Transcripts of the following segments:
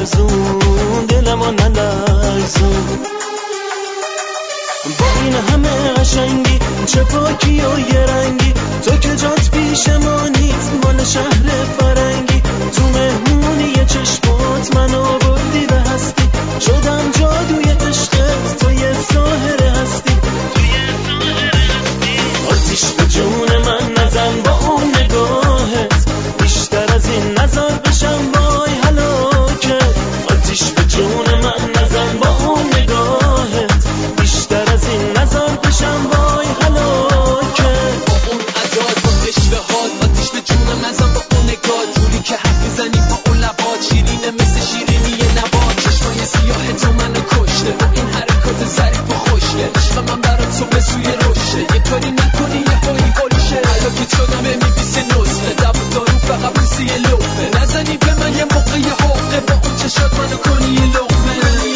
نلرزون دلمو نلرزون. با این همه قشنگی چه پاکی و یه رنگی، تو که جات پیش ما نیست مال شهر فرنگی. تو مهمونی چشمات منو بردی به هستی، شدم جادوی عشقت تو یه ساحر هستی. آتیش به جون من نزن با اون نگاهت، بیشتر از این نزار بشم وای هلاکت. آتیش به جون من نزن با اون نگاهت، بیشتر از این نزار بشم وای هلاکت. با اون عداد با عشق هات، آتیش به جون نزن با اون نگاه. جوری که حرف میزنی با اون لبات، شیرینه مثل شیرینی نبات. چشمای سیاه تو منو کشته با این حرکات ظریف و خوشگل. عشق من برات تو به سوی رشته، یه کاری نکنی یه پایی هلشه. حلاکت شدم میبیسه نسخه، دب و دارو فقط بوسی یه لقمه. نزنی به من یه موقع یه حقه، با اون چشات منو کنی یه لقمه.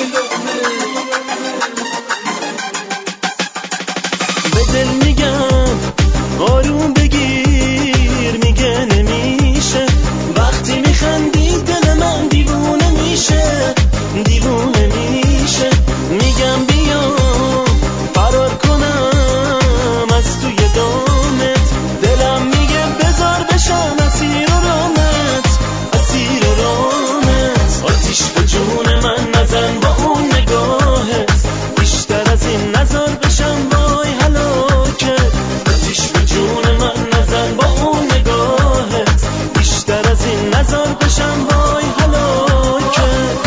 به دل میگم آروم بگیر، میگه نمیشه. وقتی میخندی دل من دیوونه میشه، دیوونه میشه. میگم بیا فرار کنم از توی دامت، دلم میگه بذار بشم اسیر و رامت، اسیر و رامت. آتیش به جون من نزن با اون نگاهت، بیشتر از این نزار بشم وای هلاکت. آتیش به جون من نزن با اون نگاهت، بیشتر از این نزار بشم وای هلاکت.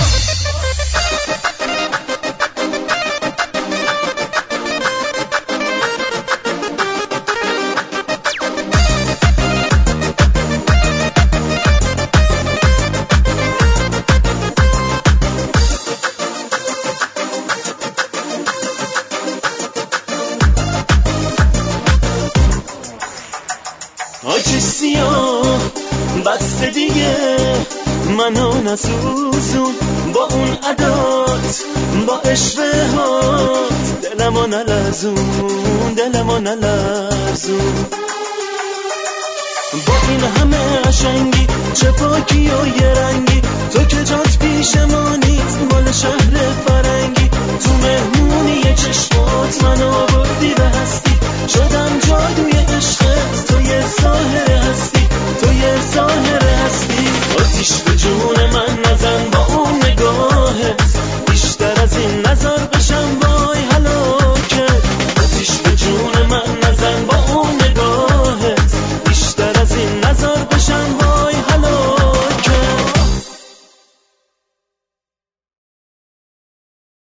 آچه سیاه بسته دیگه منو نسوزون، با اون عدات با عشقهات دلمو نلرزون، دلمو نلرزون. با این همه قشنگی چه پاکی و یه رنگی، تو که جات پیش ما نیست مال شهر فرنگی.